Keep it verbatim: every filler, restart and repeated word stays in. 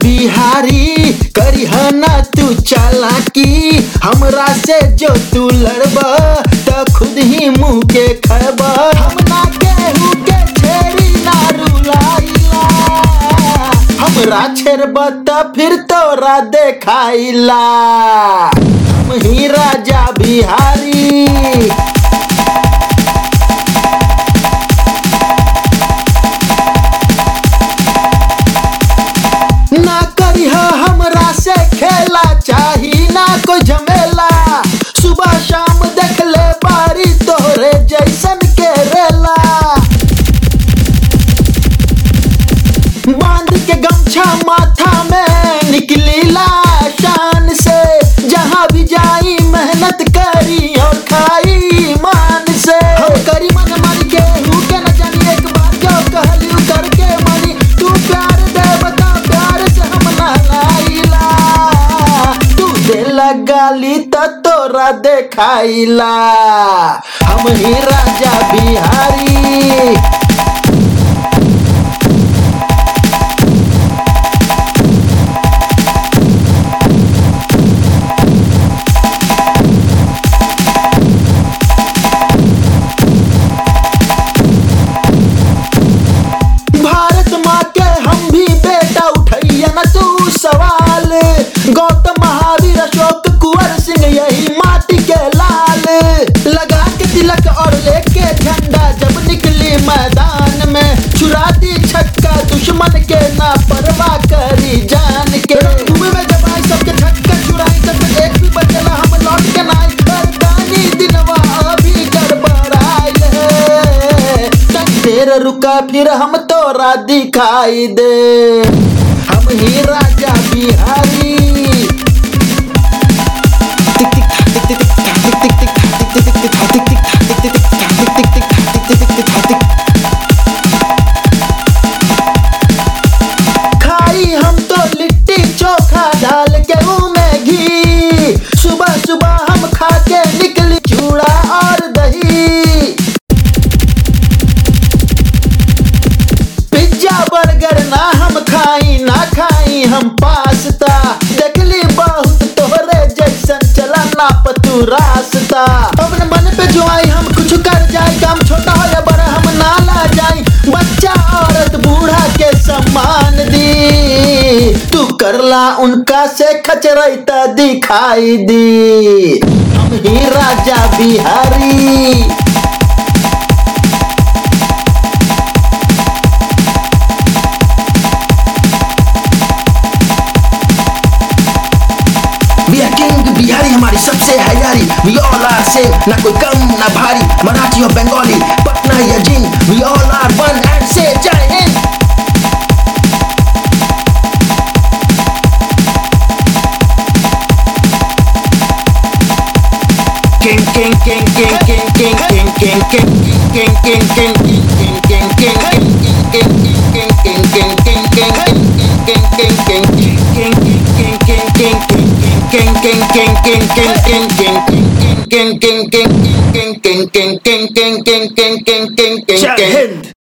बिहारी करिहना तू चालाकी, हमरा से जो तू लड़ब त खुद ही मुंह के खैब। हम ना केहू के छेड़ी ना रुलाइला, हमरा छेड़ब त फिर तोरा देखाइला। हम ही राजा बिहारी, ना करिह हमरा से खेला, चाही ना कोई झमेला। सुबह शाम देख ले बारी तोरे जैसन के रेला, बांध के गमछा माथा में निकलीला शान से। जहाँ भी जाई मेहनत करी और खाई मान से। हम करी मन मन के हूँ के न जानी, एक बार जो कहलियो करके मनी। तू प्यार दे बता प्यार से हम नहलाइला, तू देला गाली त तोरा देखाइला। हम ही राजा बिहारी, सवाल गौतम महावीर अशोक कुंवर सिंह यही माटी के लाल। लगा के तिलक और लेके झंडा जब निकली मैदान में, चुरा दी छक्का दुश्मन के ना परवाह करी जान के। घूमे में जब आई सबके छक्का छुड़ाई, तब एक भी बचला हम लौट के नाई। करदानी दिनवा अभी गड़बड़ाई है, देर रुका फिर हम तोरा दिखाई दे। हम ही राजा बिहारी, खाई हम तो लिट्टी चोखा डाल के मुंह में घी। सुबह सुबह हम खा के निकली चूड़ा और दही। पिज्जा बर्गर ना हम खाई, ना खाई हम पास्ता। देखली बहुत तोहरे जैसन चला ना पतू रास्ता। अपने मन पे जो आई हम कुछ कर जाए, काम छोटा हो या बड़ा हम ना ला जाई। बच्चा औरत बूढ़ा के सम्मान दी, तू करला उनका से खचरई त दिखाई दी। हम ही राजा बिहारी, बिहारी हमारी सबसे है यारी। We all are same, ना कोई कम ना भारी। मराठी और बंगाली, पटना या जिन, we all are one and say जय Hind. King king king king king king king king king king king king king king king king king king king